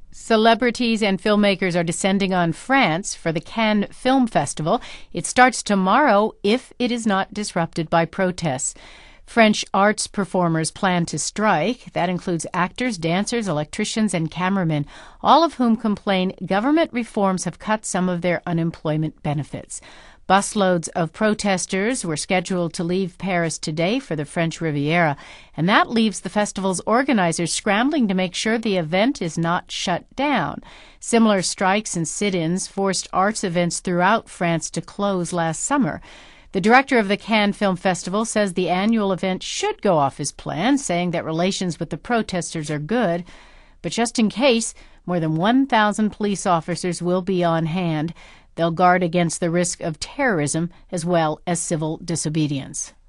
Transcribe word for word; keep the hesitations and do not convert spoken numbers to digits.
Celebrities and filmmakers are descending on France for the Cannes Film Festival. It starts tomorrow if it is not disrupted by protests. French arts performers plan to strike. That includes actors, dancers, electricians, and cameramen, all of whom complain government reforms have cut some of their unemployment benefits. Busloads of protesters were scheduled to leave Paris today for the French Riviera, and that leaves the festival's organizers scrambling to make sure the event is not shut down. Similar strikes and sit-ins forced arts events throughout France to close last summer. The director of the Cannes Film Festival says the annual event should go off as planned, saying that relations with the protesters are good. But just in case, more than one thousand police officers will be on hand. They'll guard against the risk of terrorism as well as civil disobedience.